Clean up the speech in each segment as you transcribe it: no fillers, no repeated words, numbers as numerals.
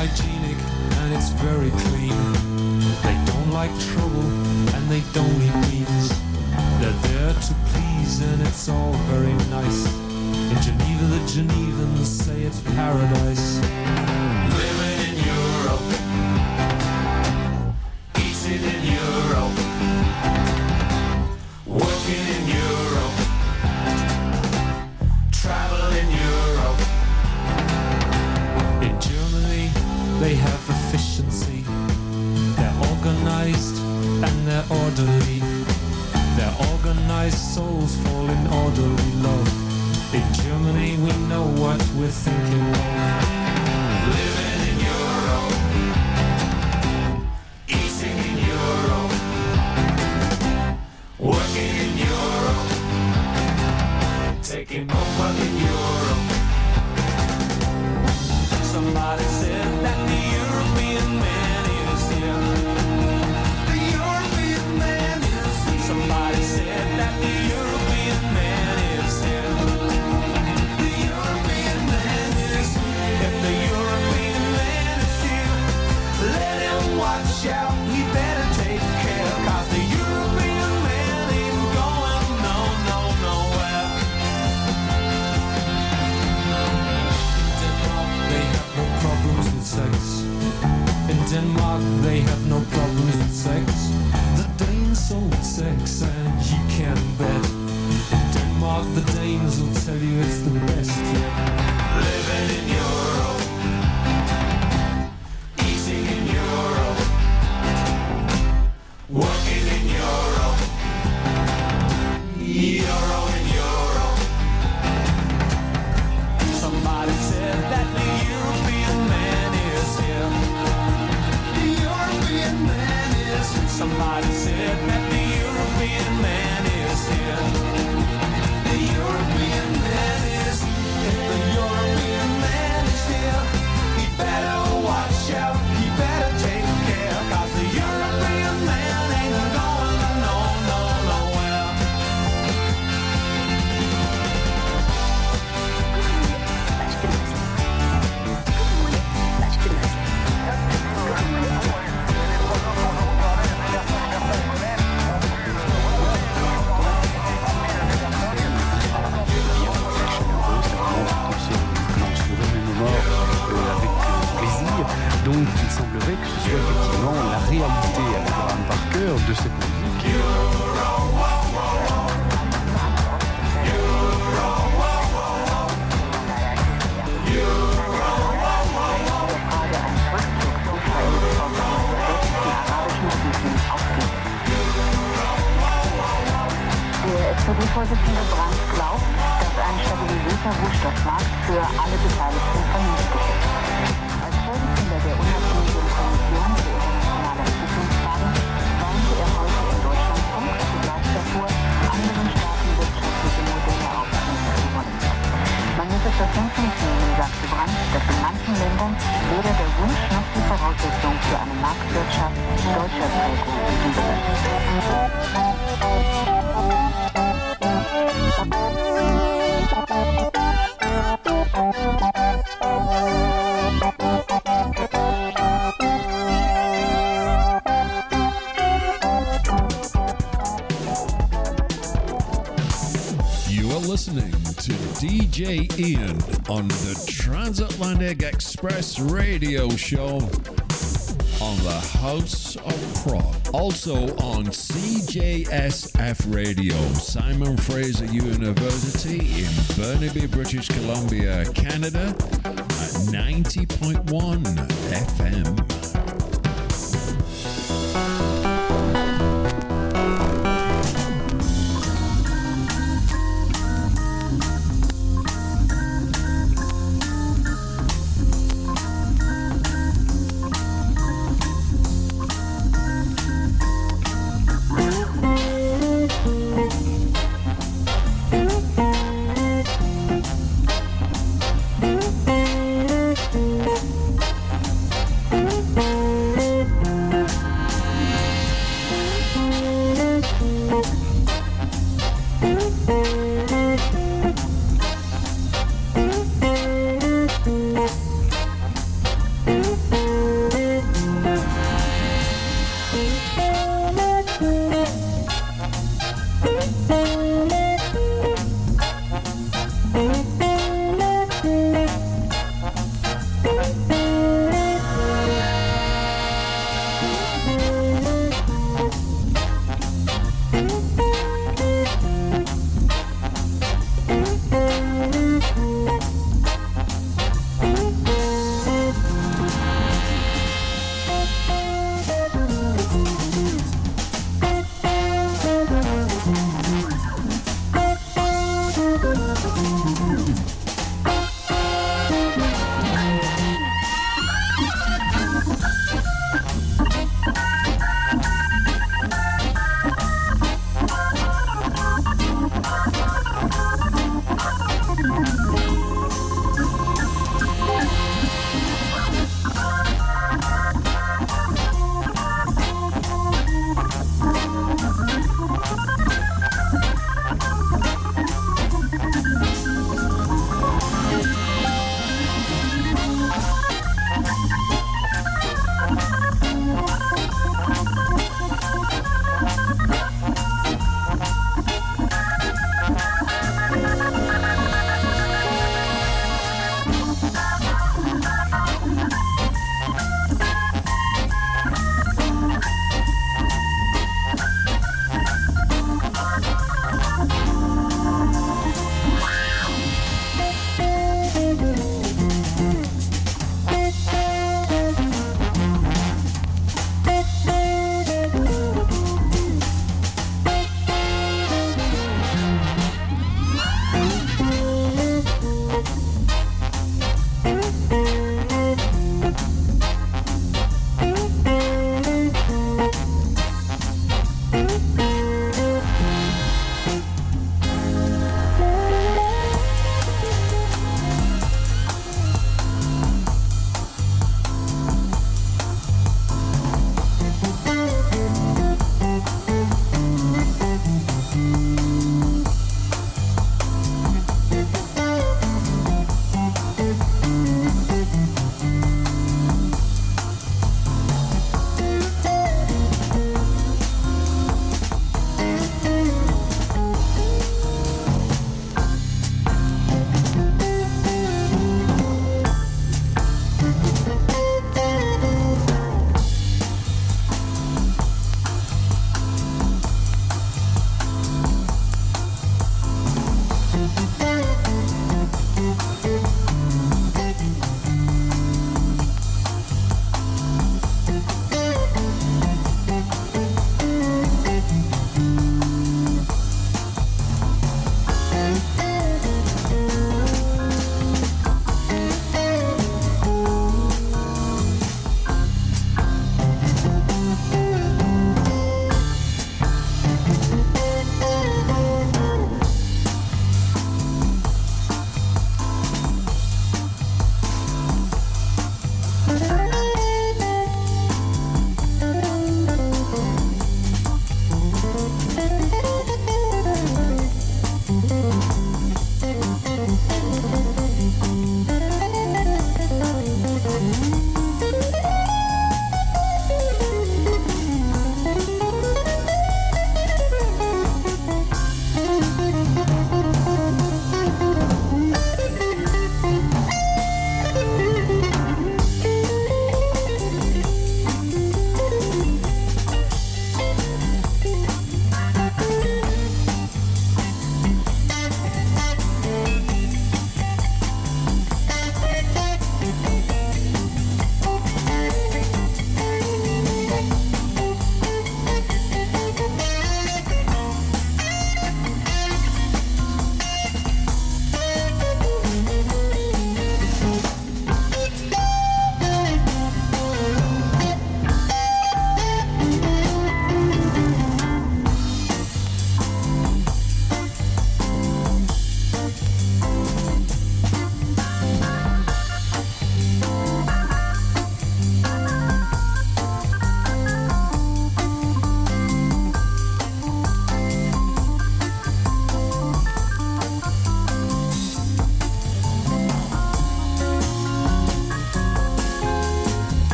hygienic and it's very clean. They don't like trouble and they don't eat beans. They're there to please and it's all very nice. In Geneva the Genevans say it's paradise. Living in Europe, eating in Europe, working in Europe, travel in Europe. In Germany they have efficiency. They're organized and they're orderly. Their organized souls fall in orderly love. In Germany we know what we're thinking of. Living in Europe, eating in Europe, working in Europe, taking over in Europe. Somebody said that the European man is here. The European man is here. Somebody said that the European man is here. The European man is here. If the European man is here, let him watch out. He better take care, 'cause the European man ain't going nowhere. They have no problems with sex. In Denmark they have no problems with sex. The Danes sold sex and you can bet. In Denmark the Danes will tell you it's the best yet. Living in Europe, eating in Europe, working in Europe, Euro in Europe. Somebody said that the European man is here. The European man is here. Somebody said that the European man is here. The European man is here. If the European man is here, he better watch out. He better take care, 'cause the European man ain't going nowhere. Donc il semblerait que ce soit effectivement la réalité à Graham Parker de cette musique. Der SPD-Vorsitzende Brandt glaubt, dass ein stabilisierter Rohstoffmarkt für alle Beteiligten vernünftig ist. Als Vorsitzender der Unabhängigen Kommission für internationale Entwicklungsfragen warnte er heute im Deutschlandfunk zugleich davor, anderen Staaten wirtschaftliche Modelle aufzwingen zu wollen. Man muss es verständlich nehmen, sagte Brandt, dass in manchen Ländern weder der Wunsch noch die Voraussetzung für eine Marktwirtschaft deutscher Prägung gegeben ist. Listening to DJ Ian on the Transatlantic Express radio show on the House of Prog. Also on CJSF Radio, Simon Fraser University in Burnaby, British Columbia, Canada at 90.1 FM.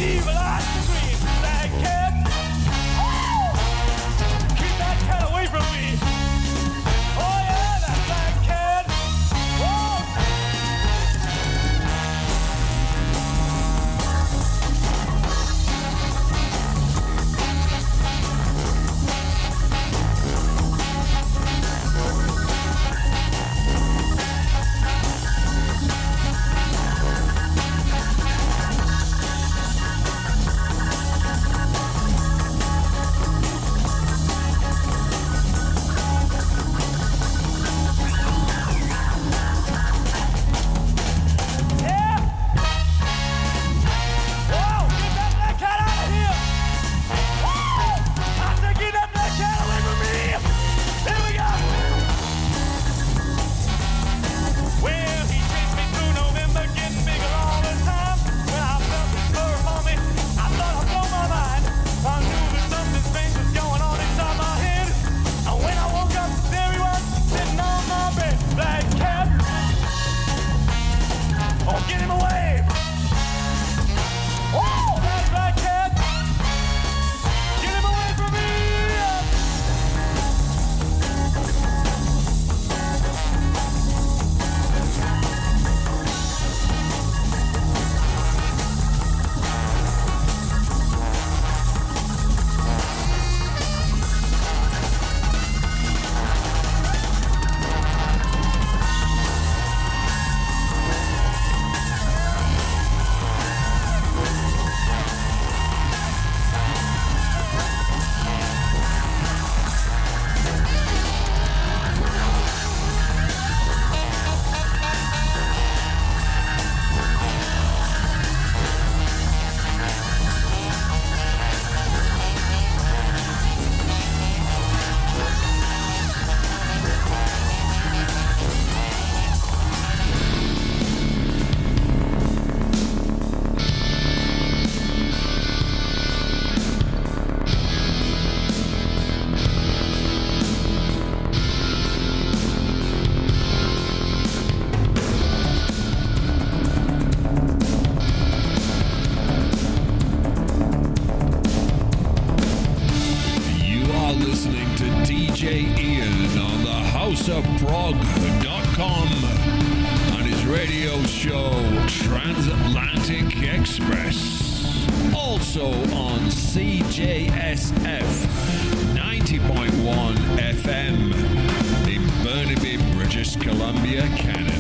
houseofprog.com on his radio show Transatlantic Express. Also on CJSF 90.1 FM in Burnaby, British Columbia, Canada.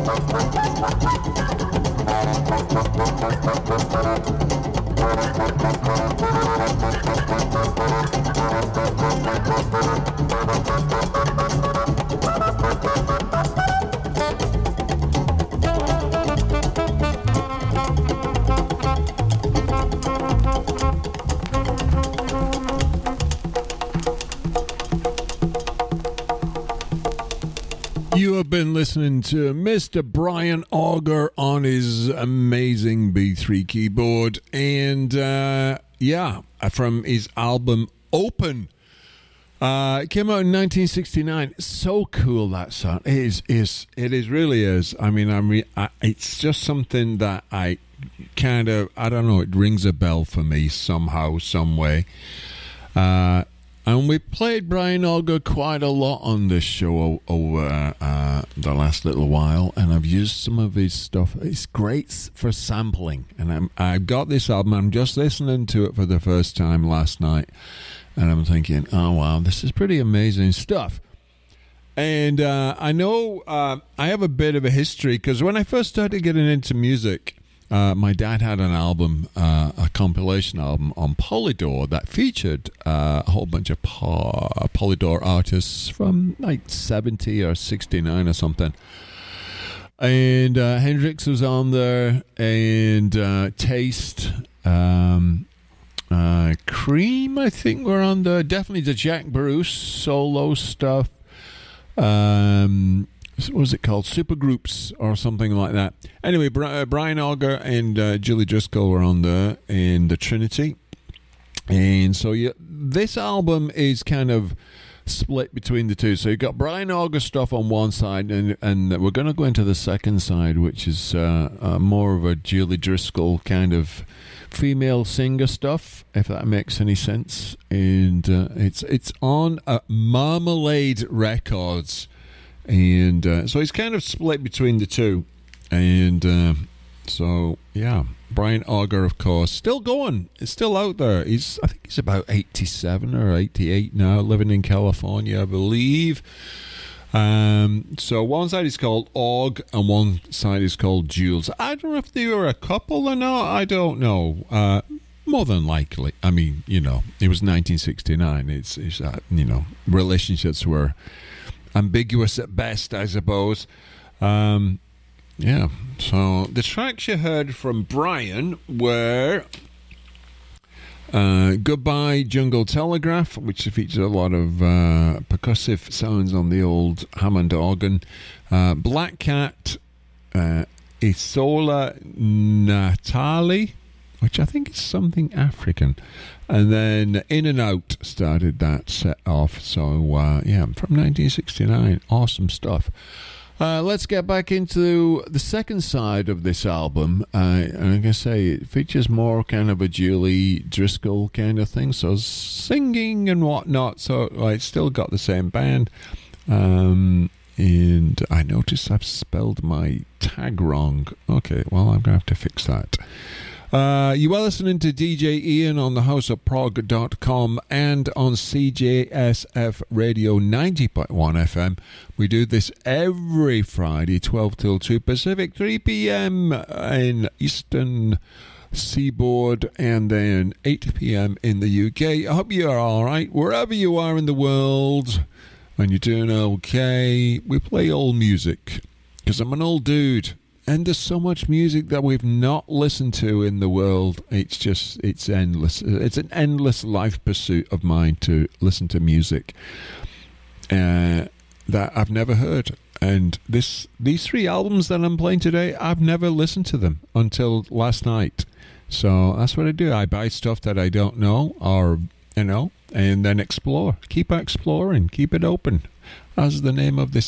You have been listening to Mr. Brian Auger on his amazing B3 keyboard, and from his album Open. It came out in 1969. So cool, that song. It really is. I mean, it's just something that I don't know, it rings a bell for me somehow, some way. And we played Brian Auger quite a lot on this show over the last little while, and I've used some of his stuff. It's great for sampling, and I've got this album. I'm just listening to it for the first time last night, and I'm thinking, oh wow, this is pretty amazing stuff. And I know I have a bit of a history, because when I first started getting into music, my dad had an album, a compilation album on Polydor that featured a whole bunch of Polydor artists from like 70 or 69 or something. And Hendrix was on there, and Taste, Cream, I think, were on there. Definitely the Jack Bruce solo stuff. What was it called? Supergroups or something like that. Anyway, Brian Auger and Julie Driscoll were on there in the Trinity. And so this album is kind of split between the two. So you've got Brian Auger stuff on one side, and we're going to go into the second side, which is more of a Julie Driscoll kind of female singer stuff, if that makes any sense. And it's on Marmalade Records. And so he's kind of split between the two. And so, yeah, Brian Auger, of course, still going. It's still out there. I think he's about 87 or 88 now, living in California, I believe. So one side is called Aug, and one side is called Jules. I don't know if they were a couple or not. I don't know. More than likely. I mean, it was 1969. It's relationships were ambiguous at best, I suppose. So the tracks you heard from Brian were Goodbye Jungle Telegraph, which featured a lot of percussive sounds on the old Hammond organ, Black Cat, Isola Natali, which I think is something African. And then In and Out started that set off. So, from 1969. Awesome stuff. Let's get back into the second side of this album. And like I say, it features more kind of a Julie Driscoll kind of thing. So singing and whatnot. So it's still got the same band. And I noticed I've spelled my tag wrong. Okay, well, I'm going to have to fix that. You are listening to DJ Ian on thehouseofprog.com and on CJSF Radio 90.1 FM. We do this every Friday, 12 till 2 Pacific, 3 p.m. in Eastern Seaboard, and then 8 p.m. in the UK. I hope you are all right, wherever you are in the world, and you're doing okay. We play old music, because I'm an old dude. And there's so much music that we've not listened to in the world. It's endless. It's an endless life pursuit of mine to listen to music that I've never heard. And these three albums that I'm playing today, I've never listened to them until last night. So that's what I do. I buy stuff that I don't know, and then explore. Keep exploring. Keep it open. As the name of this